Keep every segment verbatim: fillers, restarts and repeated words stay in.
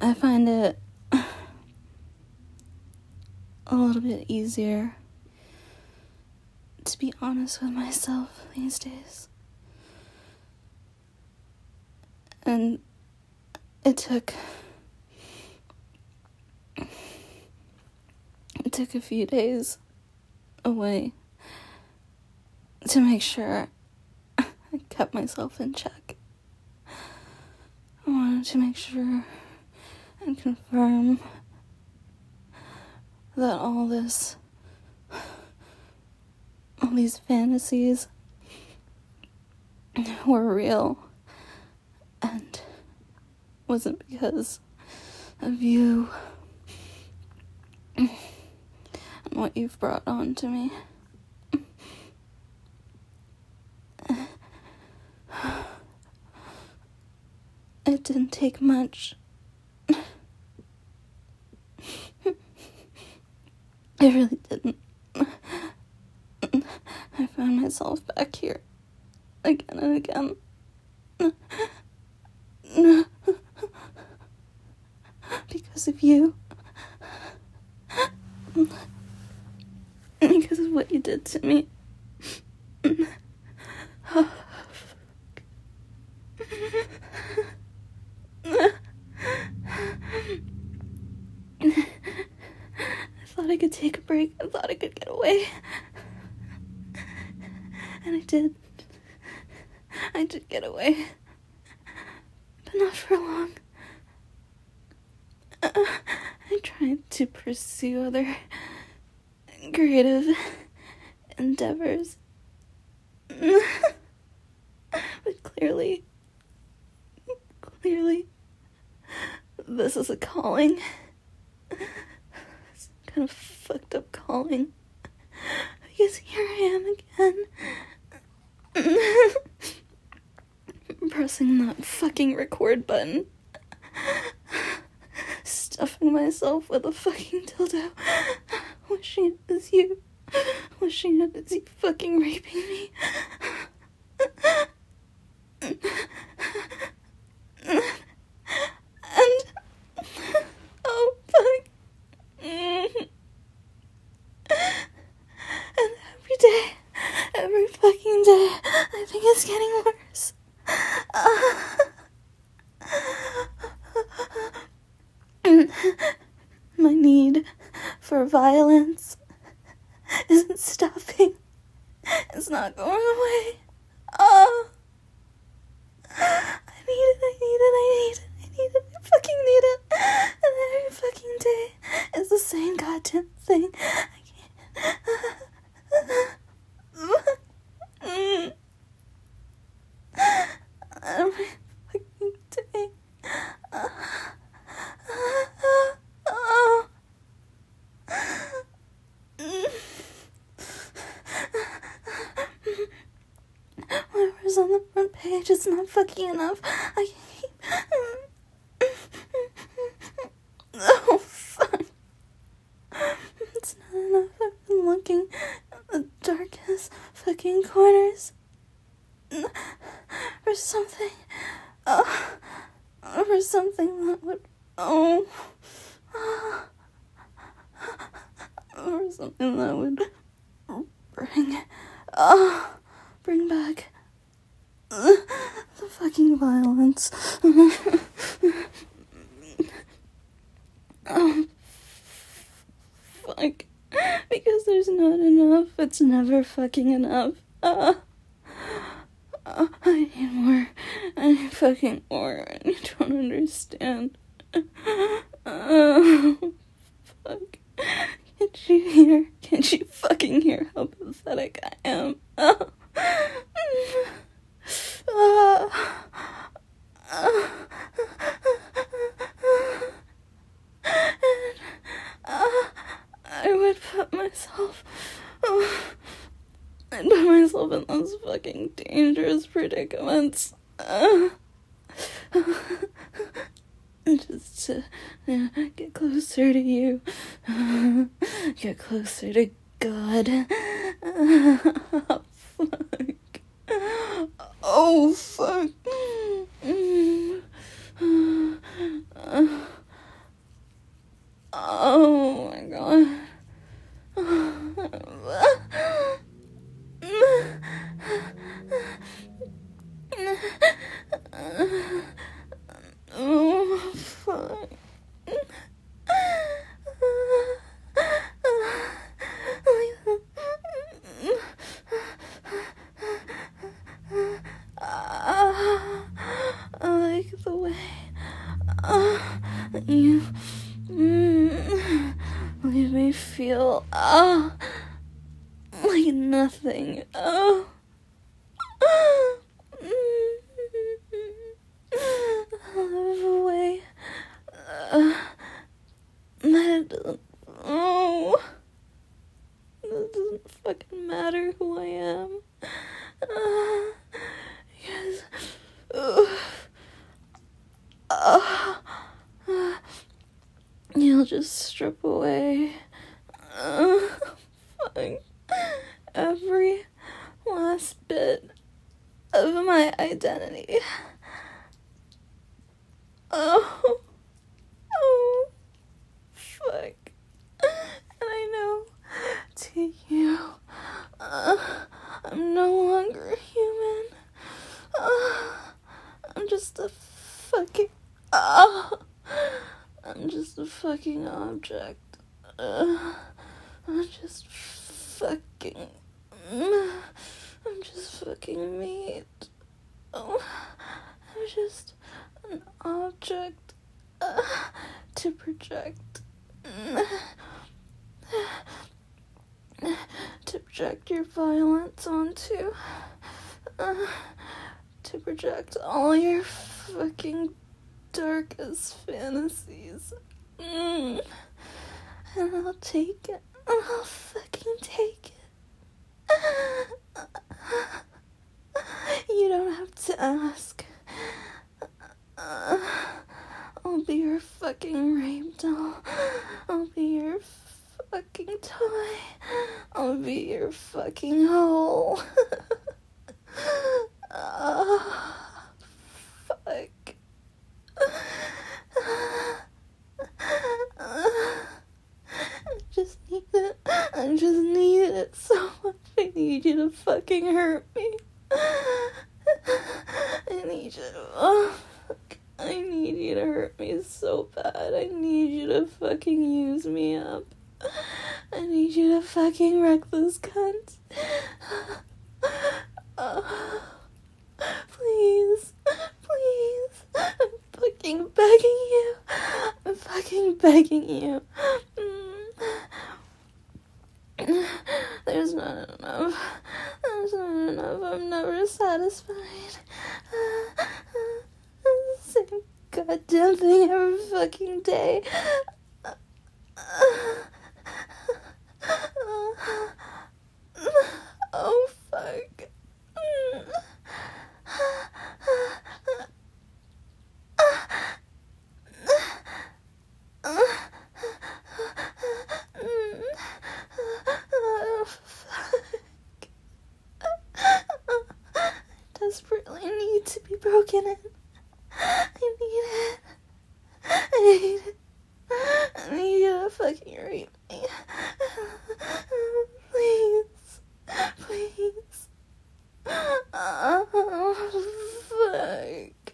I find it a little bit easier to be honest with myself these days. And it took it took a few days away to make sure I kept myself in check. I wanted to make sure and confirm that all this, all these fantasies were real and wasn't because of you and what you've brought on to me. It didn't take much. It really didn't. I found myself back here again and again. Because of you. Because of what you did to me. Oh, I thought I could take a break. I thought I could get away. And I did. I did get away. But not for long. Uh, I tried to pursue other creative endeavors. But clearly, clearly, this is a calling. It's kind of fucked up calling. Because here I am again. Pressing that fucking record button. Stuffing myself with a fucking dildo. Wishing it was you. Wishing it was you fucking raping me. And oh fuck. And every day, every fucking day, I think it's getting worse. Uh, my need for violence isn't stopping. It's not going away. Oh, I need it, I need it, I need it, I need it, I fucking need it. And every fucking day is the same goddamn thing. I can't. Every fucking day. Whatever's on the front page is not fucking enough. I keep. Oh, fuck. It's not enough. I've been looking at the darkest fucking corners for something. Oh, for something that would. Oh. Or something that would bring, uh, bring back uh, the fucking violence. Oh, fuck. Because there's not enough. It's never fucking enough. Uh, uh, I need more. I need fucking more. And you don't understand. Oh, fuck. Can't you hear? Can't you fucking hear how pathetic I am? Oh. Uh, uh, and, uh, I would put myself, uh, I'd put myself in those fucking dangerous predicaments. Uh, just to uh, get closer to you, uh, get closer to God. Uh, fuck. Oh, fuck. Uh, uh, away. Oh. Live away. Uh, that doesn't. Oh. It doesn't fucking matter who I am. Uh, because. Uh, uh, uh, you'll just strip away. Uh, fuck. Every last bit of my identity. Oh, oh, fuck. And I know, to you, uh, I'm no longer human. Uh, I'm just a fucking, uh, I'm just a fucking object. Uh, I'm just fucking, I'm just fucking meat. Oh, I'm just an object uh, to project. To project your violence onto. Uh, to project all your fucking darkest fantasies. Mm. And I'll take it. I'll fucking take it. You don't have to ask. Uh, I'll be your fucking rape doll. I'll be your fucking toy. I'll be your fucking hole. uh, fuck. I just need it. I just need it so much. I need you to fucking hurt me. I need you to, oh, fuck. I need you to hurt me so bad. I need you to fucking use me up. I need you to fucking wreck this cunt. Uh, please, please. I'm fucking begging you. I'm fucking begging you. Mm. There's not enough. There's not enough. I'm never satisfied. Uh, uh, same goddamn thing every fucking day. Uh, uh, oh, fuck. Desperately need to be broken in. I need it. I need it. I need you to fucking rape me. Please. Please. Oh, fuck.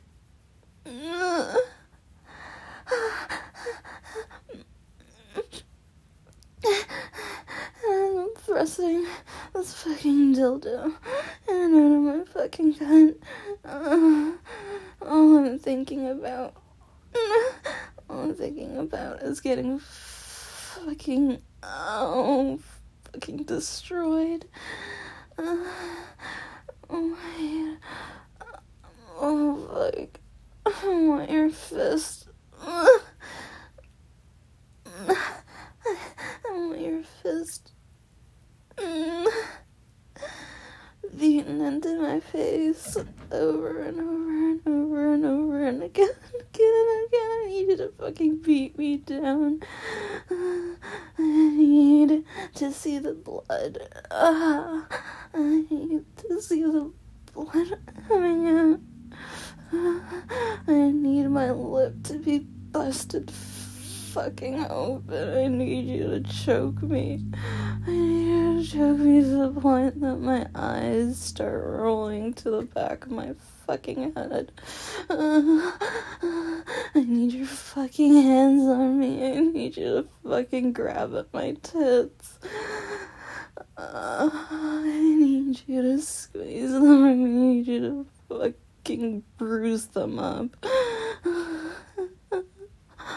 I'm thrusting this fucking dildo in and out of my fucking cunt. Uh, all I'm thinking about, all I'm thinking about is getting fucking, oh, fucking destroyed. Uh, oh my, oh fuck, I want your fist. I want your fist beaten into my face over and over and over and over and again and again and again. I need you to fucking beat me down. Uh, I need to see the blood. Uh, I need to see the blood coming out. Uh, I need my lip to be busted fucking open. I need you to choke me. I need you to choke me to the point that my eyes start rolling to the back of my fucking head. Uh, I need your fucking hands on me. I need you to fucking grab at my tits. Uh, I need you to squeeze them. I need you to fucking bruise them up.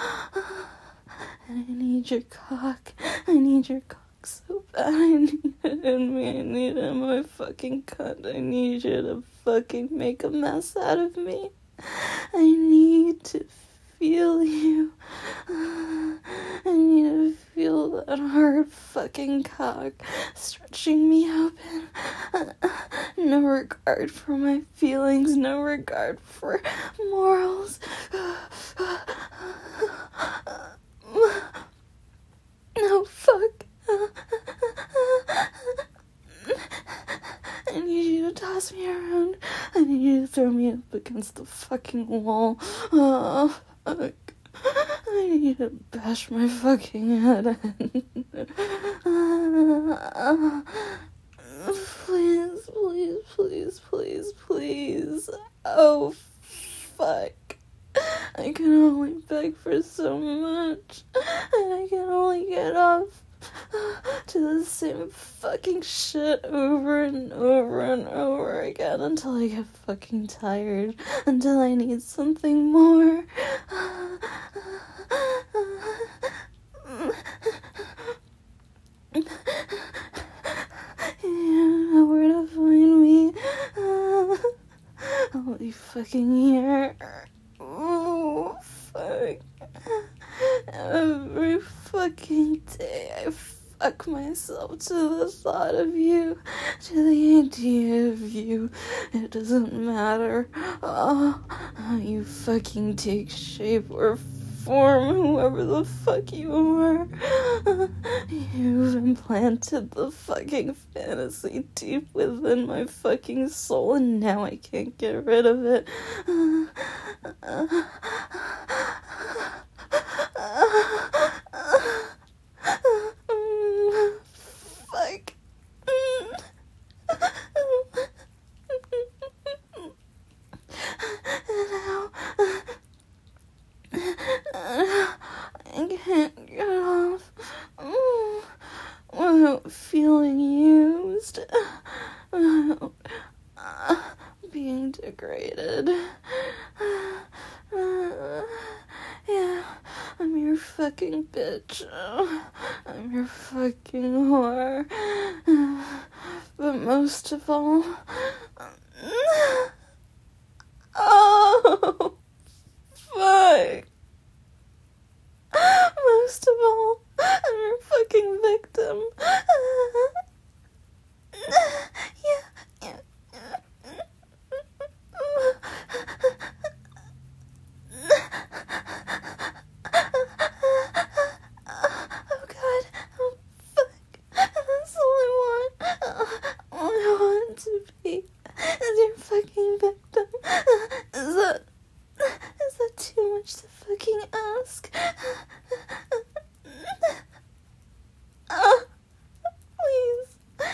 I need your cock. I need your cock so bad. I need it. in me. I need it in my fucking cunt. I need you to fucking make a mess out of me. I need to feel you. I need to feel that hard fucking cock stretching me open. No regard for my feelings, no regard for morals. No, fuck. I need you to toss me around. I need you to throw me up against the fucking wall. Oh, fuck. I need you to bash my fucking head in. Please, please, please, please, please. Oh, fuck. I can only beg for so much, and I can only get off to the same fucking shit over and over and over again until I get fucking tired, until I need something more. You know where to find me. I'll be fucking here. Oh, fuck. Every fucking day I fuck myself to the thought of you, to the idea of you. It doesn't matter oh, how you fucking take shape or form, whoever the fuck you are. You've implanted the fucking fantasy deep within my fucking soul, and now I can't get rid of it. Fuck. I can't get off without feeling used, without being degraded. Yeah, I'm your fucking bitch. I'm your fucking whore. But most of all, oh, fuck. Most of all, I'm your fucking victim. Yeah, yeah. Oh god, oh fuck, that's all I want. All I want to be is your fucking victim. Is that, is that too much to fucking ask? Uh, please.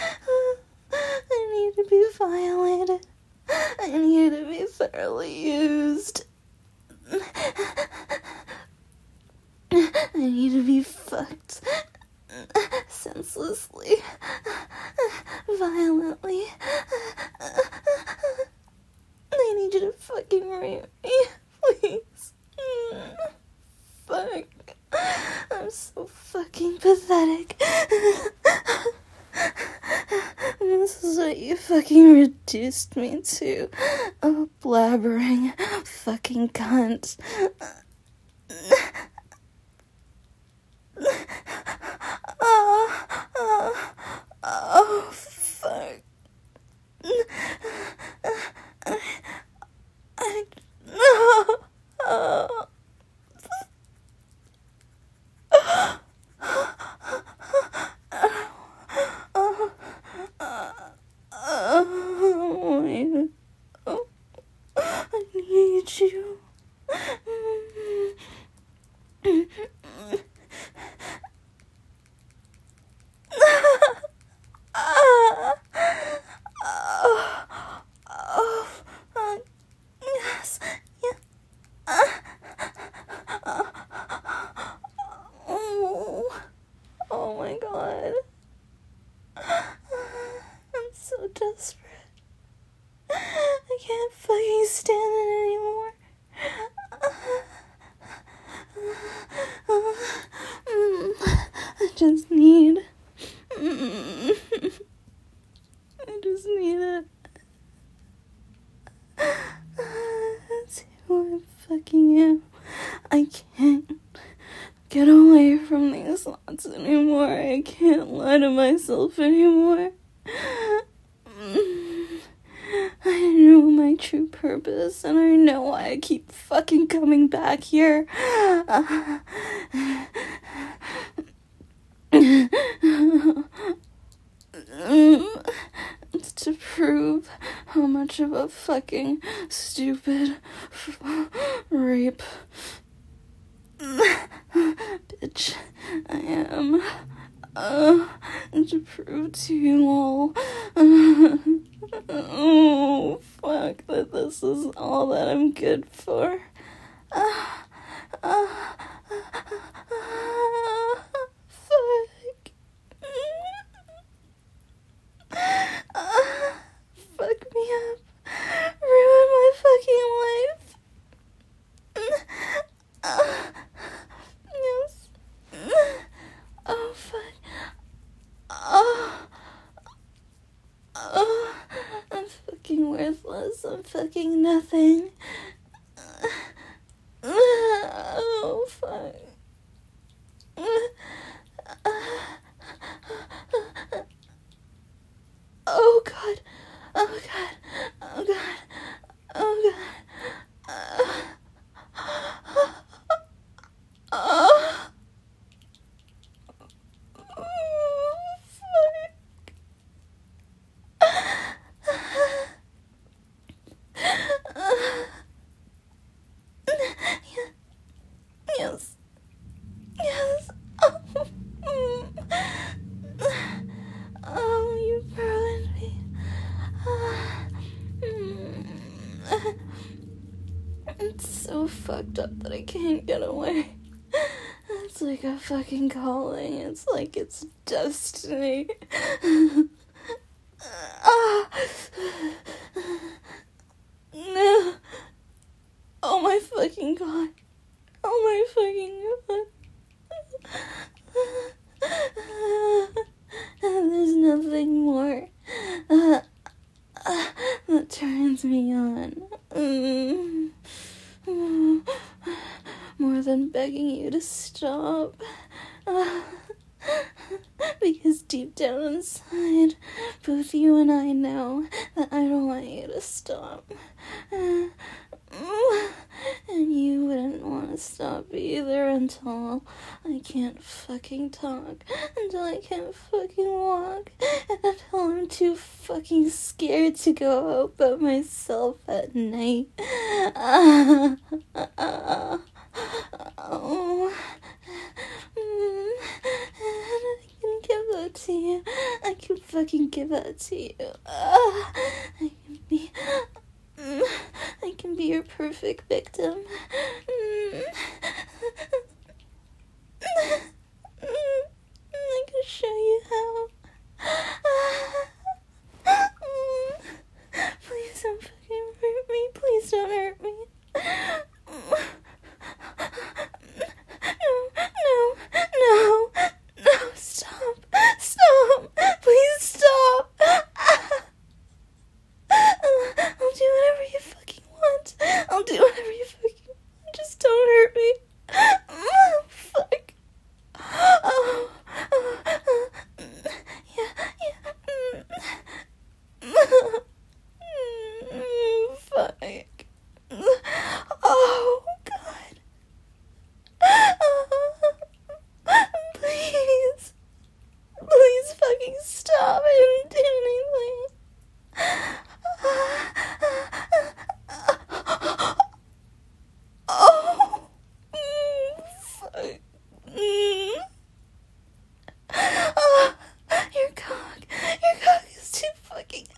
I need to be violated. I need to be thoroughly used. I need to be fucked senselessly, violently. I need you to fucking rape me, please. Fuck. I'm so fucking pathetic. This is what you fucking reduced me to. A blabbering fucking cunt. Oh, oh, oh, fuck. I, I, no. Oh. Oh, I need you. Yes, yeah. Oh, oh my god. I'm so desperate. I can't fucking stand it anymore. I just need just need it. That's who I fucking am. I can't get away from these thoughts anymore. I can't lie to myself anymore. I know my true purpose, and I know why I keep fucking coming back here. Uh, it's to prove how much of a fucking stupid rape bitch I am. Uh, to prove to you all, uh, oh, fuck, that this is all that I'm good for. Uh, uh, uh, fuck. Uh, fuck me up. Ruin my fucking life. Uh, yes. Oh, fuck. Oh, oh, I'm fucking worthless. I'm fucking nothing. Oh, fuck. Oh, God. Oh, God. Oh, God. Oh, God. Oh. Yes. Yes. Oh, oh, you ruined me. It's so fucked up that I can't get away. It's like a fucking calling. It's like it's destiny. Ah. No. Oh my fucking God. Oh my fucking God. There's nothing more uh, uh, that turns me on. Mm. More than begging you to stop. Uh, because deep down inside, both you and I know that I don't want you to stop. Uh, and you wouldn't want to stop either until I can't fucking talk, until I can't fucking walk, and until I'm too fucking scared to go out by myself at night. Uh, uh, uh, oh. Mm. I can give that to you. I can fucking give that to you. Uh, I can be... Mm, I can be your perfect victim. Mm. I can show you how. Mm. Please don't fucking hurt me. Please don't hurt me. No, no, no, no, stop, stop, please stop. I'll do whatever you fucking want. I'll do whatever you fucking want. Just don't hurt me. Oh, fuck. Oh, oh, oh. Yeah, yeah. Fuck. Oh, God. Please. Please fucking stop. I didn't do anything. Oh, fuck. Oh, your cock, your cock is too fucking.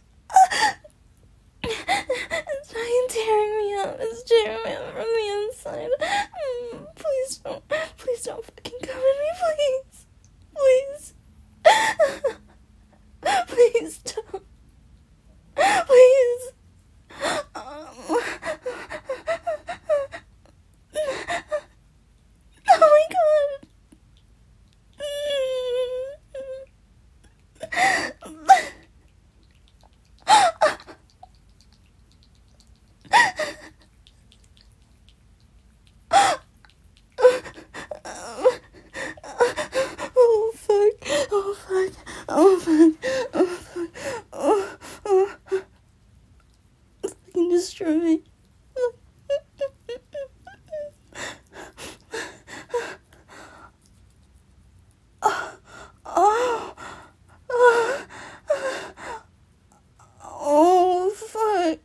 It's fucking tearing me up. It's tearing me up from the inside. Please don't, please don't fucking come at me, please, please, please don't. Please. Um. Oh my God. destroy me. Oh, oh, oh, fuck.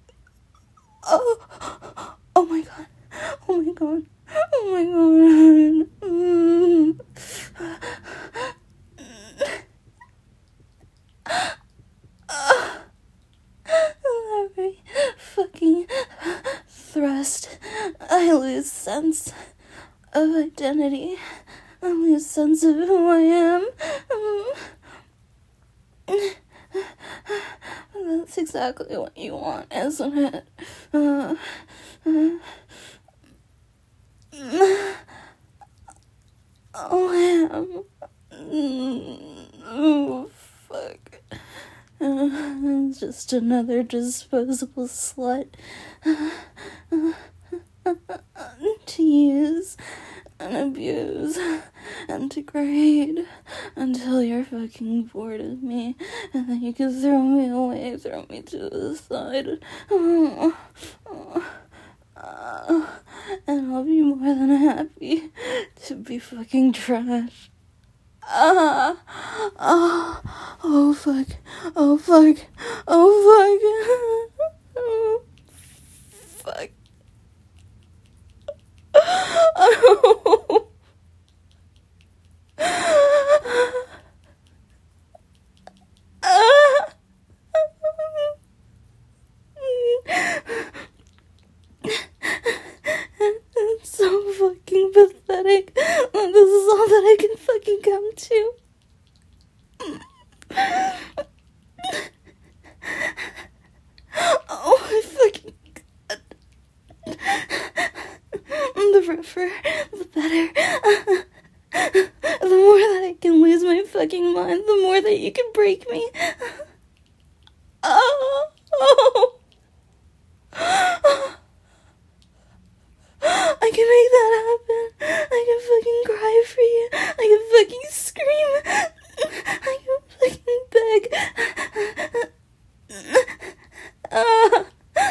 Oh, oh my god. Oh my god. Oh my god. Mm. Every fucking thrust, I lose sense of identity. I lose sense of who I am. Um, that's exactly what you want, isn't it? Uh, uh, oh, I am. Oh, fuck. Uh, just another disposable slut to use and abuse and degrade until you're fucking bored of me, and then you can throw me away, throw me to the side, oh, oh, uh, and I'll be more than happy to be fucking trash. Ah, uh, oh, oh fuck, oh fuck, oh fuck, oh, fuck. Oh. It's so fucking pathetic. This is all that I can fucking come to. Oh my fucking god. The rougher, the better. The more that I can lose my fucking mind, the more that you can break me. Oh, oh. I can make that happen. I can fucking cry for you. I can fucking scream. I can fucking beg. Uh,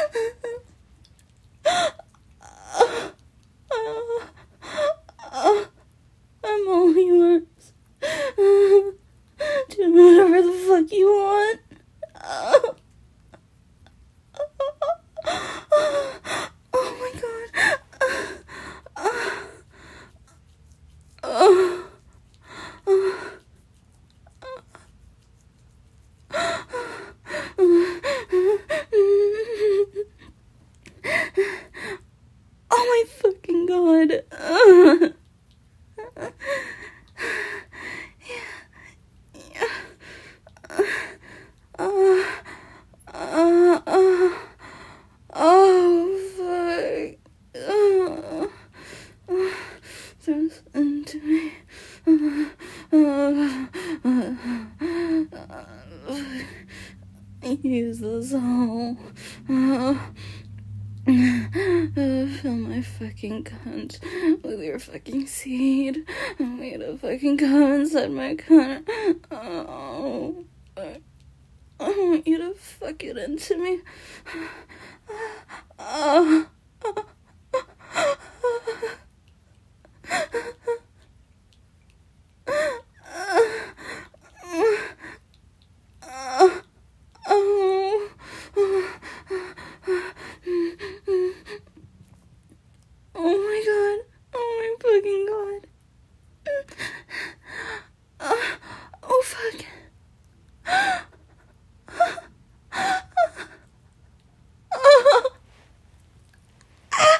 uh, uh, uh, I'm all yours. Uh, do whatever the fuck you want. Uh, oh my god. Uh, uh, uh, oh my fucking god. Uh, yeah, yeah. Uh, uh, uh, oh, fuck. Uh, uh, there's into me. Uh, uh, uh, uh, use this hole. Uh, uh, fill my fucking cunt with your fucking seed. I'm gonna fucking come inside my cunt. Oh, fuck. I want you to fuck it into me. Uh, uh, oh my god. Oh my fucking god. Uh, oh fuck. Ah!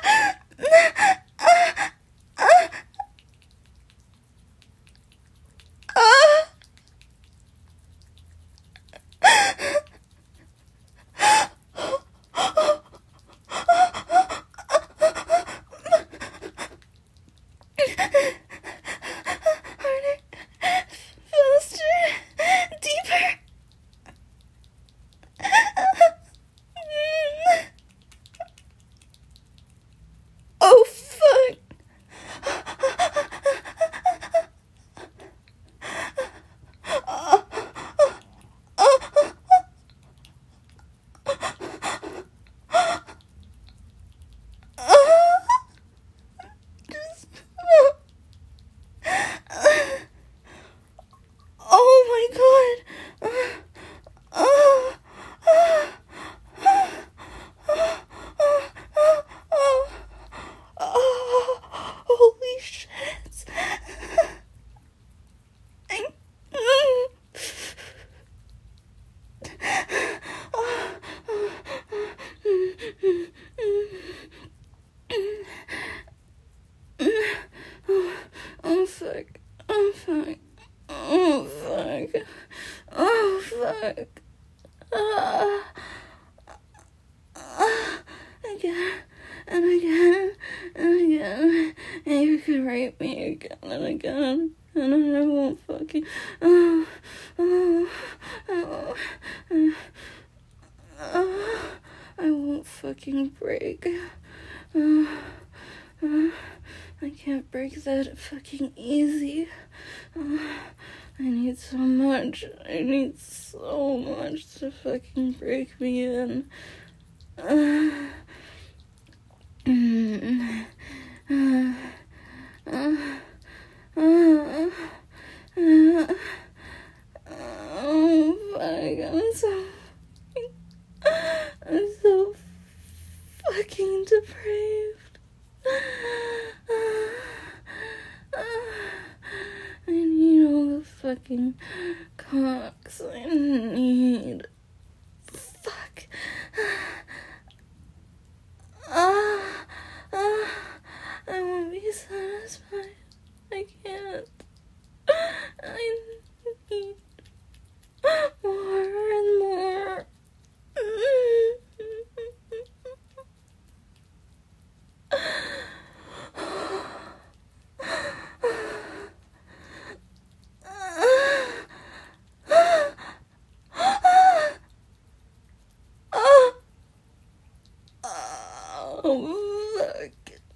rape me again and again, and I won't fucking, uh, uh, uh, uh, I won't fucking break. Uh, uh, I can't break that fucking easy. Uh, I need so much. I need so much to fucking break me in. Uh, mm, uh, uh, uh, uh, oh, fuck, I'm so, I'm so fucking depraved. I need all the fucking cocks I need. Fuck. Ah, ah, I won't be satisfied. I can't. I need more and more. Oh, fuck.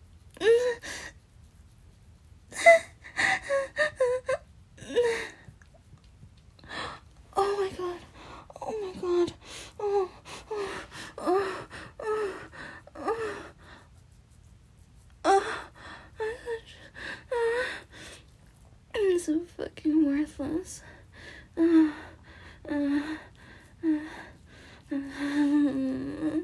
Oh my god. Oh my god. Oh, oh, oh, oh, oh. Oh, I'm so fucking worthless. Uh, uh, uh, uh,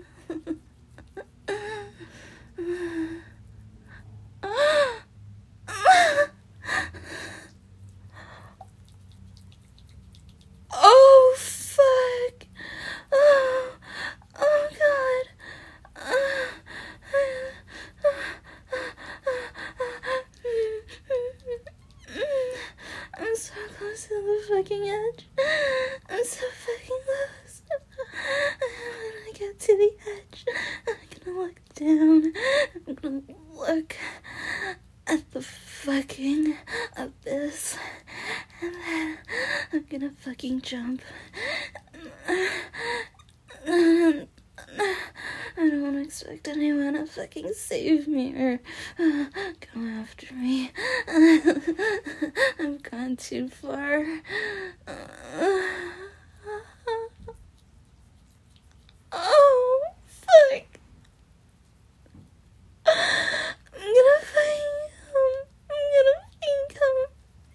oh, fuck. Oh, oh, God. I'm so close to the fucking edge. I'm so fucking close. When I get to the edge, I'm gonna look down. I'm gonna look at the fucking abyss. And then I'm gonna fucking jump. I don't expect anyone to fucking save me or uh, go after me. I've gone too far. Uh, oh, fuck. I'm gonna fucking come. I'm gonna fucking come.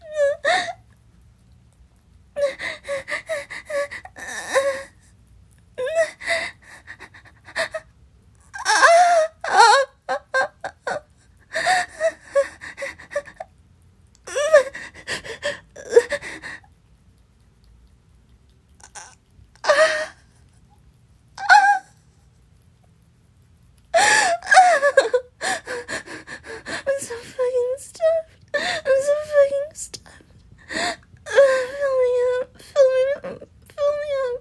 I'm so fucking stuffed. I'm so fucking stuffed. Fill me up. Fill me up. Fill me up.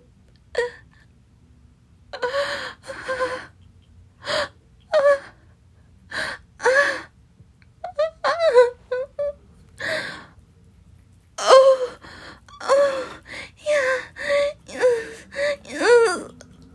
Oh, oh, yeah, yes, yes.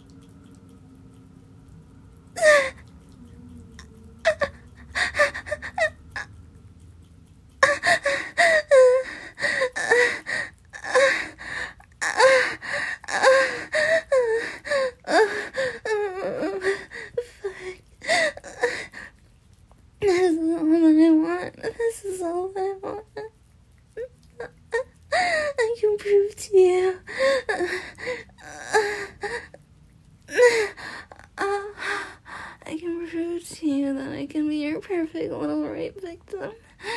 This is all that I want. This is all that I want. I can prove to you. I can prove to you that I can be your perfect little rape victim.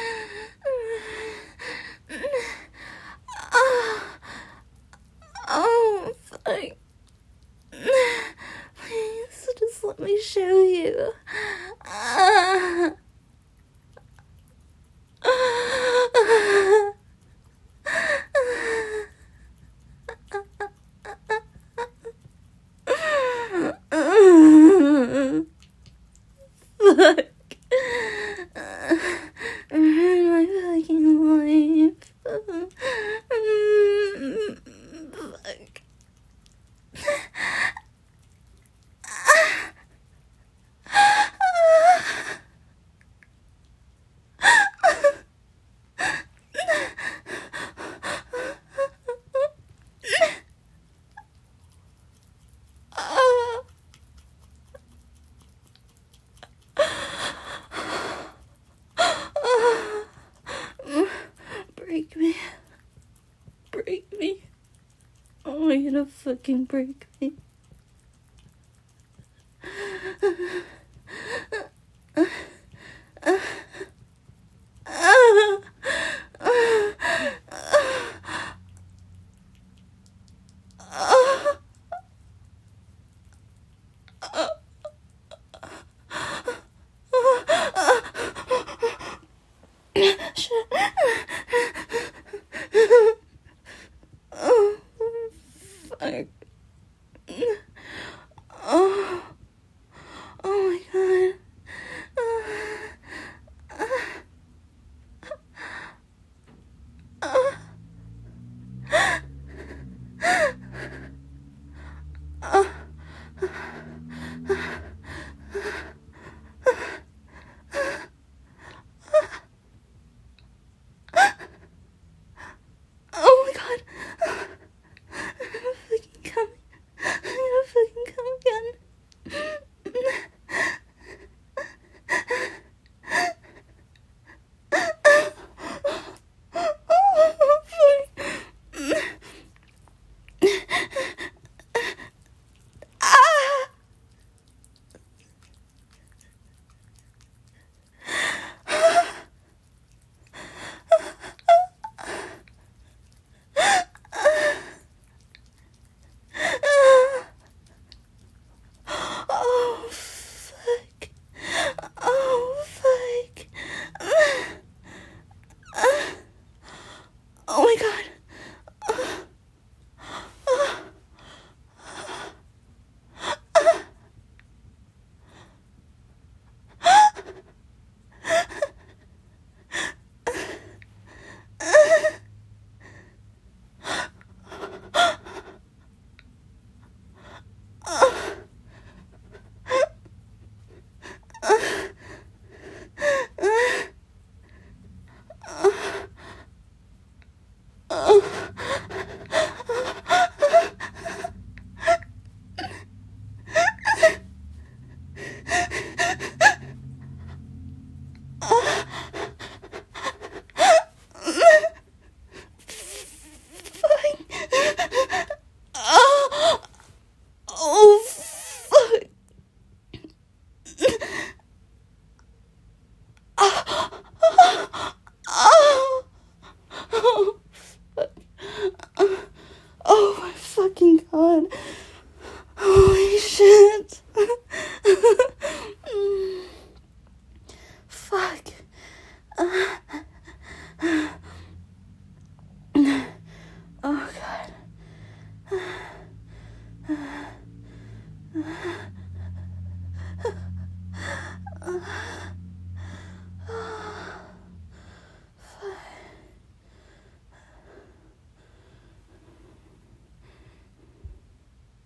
Oh, fuck. Please, just let me show you. Fuck. fucking break me.